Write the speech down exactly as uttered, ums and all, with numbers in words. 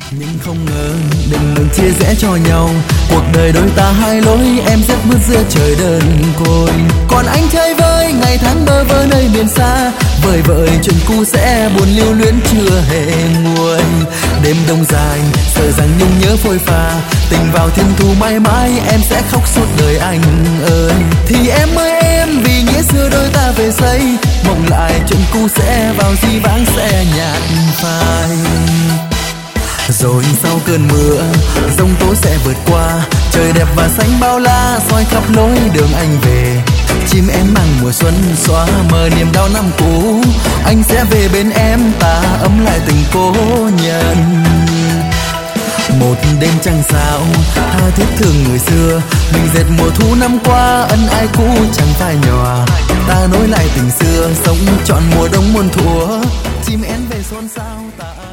Nhưng không ngờ đừng đừng chia rẽ cho nhau, cuộc đời đôi ta hai lối, em rất bước giữa trời đơn côi. Còn anh chơi vơi ngày tháng bơ vơ nơi miền xa, vời vợi chuyện cũ sẽ buồn lưu luyến chưa hề nguôi. Đêm đông dài sợ rằng nhung nhớ phôi pha, tình vào thiên thu mãi mãi em sẽ khóc suốt đời anh ơi. Thì em ơi em, vì nghĩa xưa đôi ta về xây, mộng lại chuyện cũ sẽ vào di vãng sẽ nhạt phai. Rồi sau cơn mưa giông tố sẽ vượt qua, trời đẹp và xanh bao la soi khắp lối đường anh về. Chim én mang mùa xuân xóa mờ niềm đau năm cũ, anh sẽ về bên em ta ấm lại tình cố nhân. Một đêm trăng sao tha thiết thương người xưa, mình dệt mùa thu năm qua ân ai cũ chẳng phai nhòa. Ta nối lại tình xưa sống trọn mùa đông muôn thuở, chim én về xôn xao ta.